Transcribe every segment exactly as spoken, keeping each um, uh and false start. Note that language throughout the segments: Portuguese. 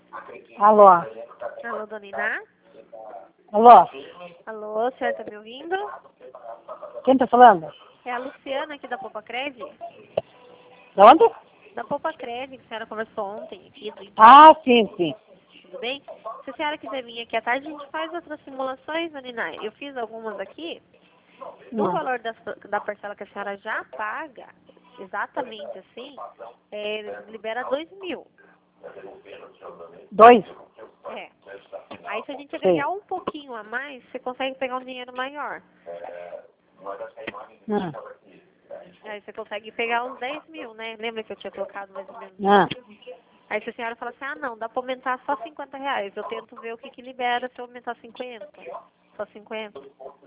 Alô? Alô, dona Iná? Alô? Alô, a senhora tá me ouvindo? Quem tá falando? É a Luciana aqui da Poupa Cred. De onde? Da Poupa Cred, que a senhora conversou ontem aqui do Ah, sim, sim. tudo bem? Se a senhora quiser vir aqui à tarde, a gente faz outras simulações, dona Iná. Eu fiz algumas aqui. No Hum. valor da, da parcela que a senhora já paga, exatamente assim, é, libera dois mil. Dois? É. Aí se a gente Sim. agregar um pouquinho a mais, você consegue pegar um dinheiro maior. Hum. Aí você consegue pegar uns dez mil, né? Lembra que eu tinha colocado mais ou menos? Ah, Aí se a senhora fala assim, ah não, dá pra aumentar só cinquenta reais. Eu tento ver o que que libera se eu aumentar cinquenta. Só cinquenta.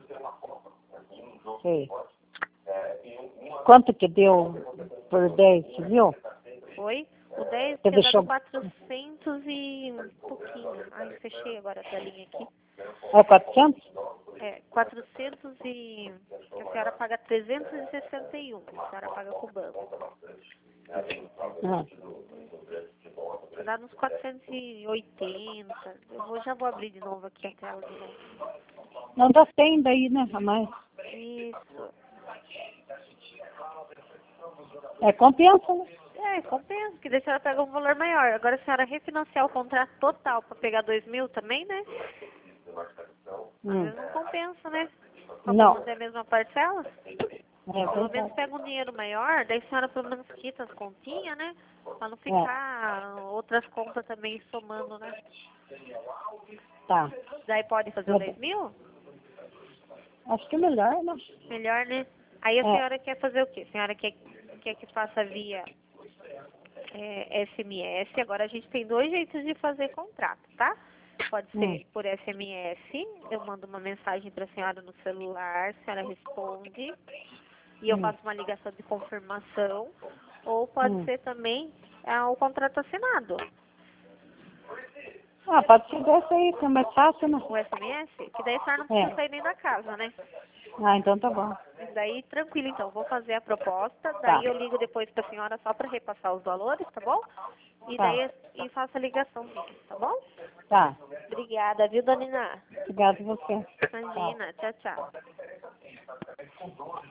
sei. Quanto que deu por dez, você viu? Foi? O dez Você tinha dado deixou... quatrocentos e um pouquinho. Ai, fechei agora a telinha aqui. É quatrocentos? É, quatrocentos e... A senhora paga trezentos e sessenta e um. A senhora paga com o banco. Ah. Dá uns quatrocentos e oitenta. Eu vou, já vou abrir de novo aqui a tela de novo. Não dá cem daí, né, a mais. Isso. É, compensa, né? É, compensa, que daí a senhora pega um valor maior. Agora a senhora refinanciar o contrato total para pegar dois mil também, né? Às Hum. vezes não compensa, né? Só pra Não. manter a mesma parcela. É Pelo menos verdade. pega um dinheiro maior, daí a senhora pelo menos quita as continhas, né? Pra não ficar outras contas também somando, né? Tá. Daí pode fazer os dez mil? Acho que é melhor, né? Melhor, né? Aí a É. senhora quer fazer o quê? A senhora quer, quer que faça via é, S M S. Agora a gente tem dois jeitos de fazer contrato, tá? Pode Hum. ser por S M S, eu mando uma mensagem para a senhora no celular, a senhora responde e eu Hum. faço uma ligação de confirmação. Ou pode Hum. ser também é, o contrato assinado, Ah, pode ser dessa aí, que é mais fácil, né? o S M S, que daí a senhora não precisa É. sair nem da casa, né? Ah, então tá bom. Daí, tranquilo, então, vou fazer a proposta, Tá. daí eu ligo depois para a senhora só para repassar os valores, tá bom? E Tá. daí e faço a ligação, tá bom? Tá. Obrigada, viu, Dona Iná? Obrigada a você. Tchau. Imagina, tchau, tchau.